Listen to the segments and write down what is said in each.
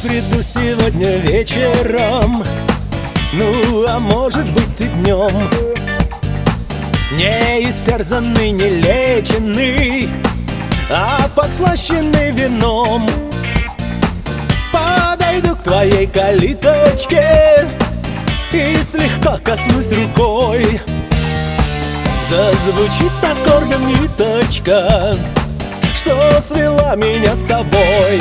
приду сегодня вечером, ну, а может быть и днем. Не истерзанный, не леченный, а подслащенный вином. Подойду к твоей калиточке и слегка коснусь рукой. Зазвучит аккордом ниточка, что свела меня с тобой.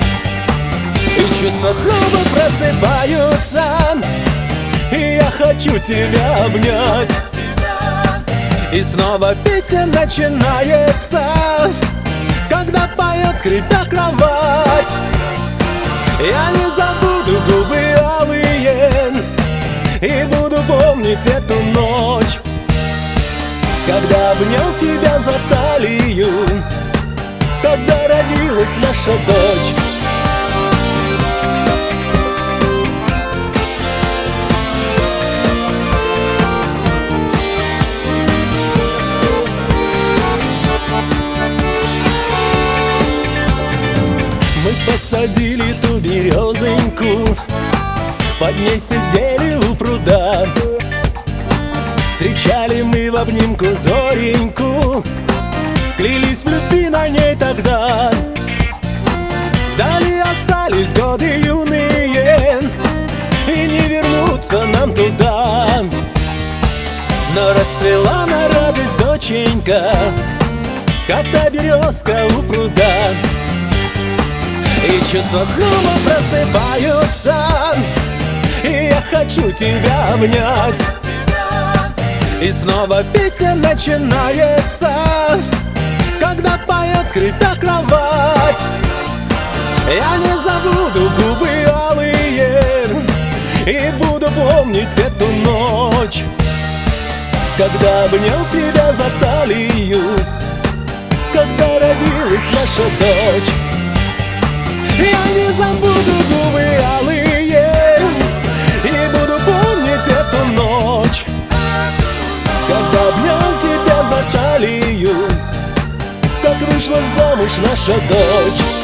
И чувства снова просыпаются, и я хочу тебя обнять. И снова песня начинается, когда поет, скрипя кровать. Я не забуду губы алые и буду помнить эту ночь, когда обнял тебя за талию, когда родилась наша дочь. Мы посадили ту березоньку, под ней сидели у пруда. Встречали мы в обнимку зореньку, клялись в любви на ней тогда. Вдали остались годы юные, и не вернуться нам туда. Но расцвела на радость доченька, как та березка у пруда. И чувства снова просыпаются, и я хочу тебя обнять. И снова песня начинается, когда поет, скрипя кровать. Я не забуду губы алые и буду помнить эту ночь, когда обнял тебя за талию, когда родилась наша дочь. Я не забуду губы алые и буду помнить эту ночь, когда обнял тебя за талию, как вышла замуж наша дочь.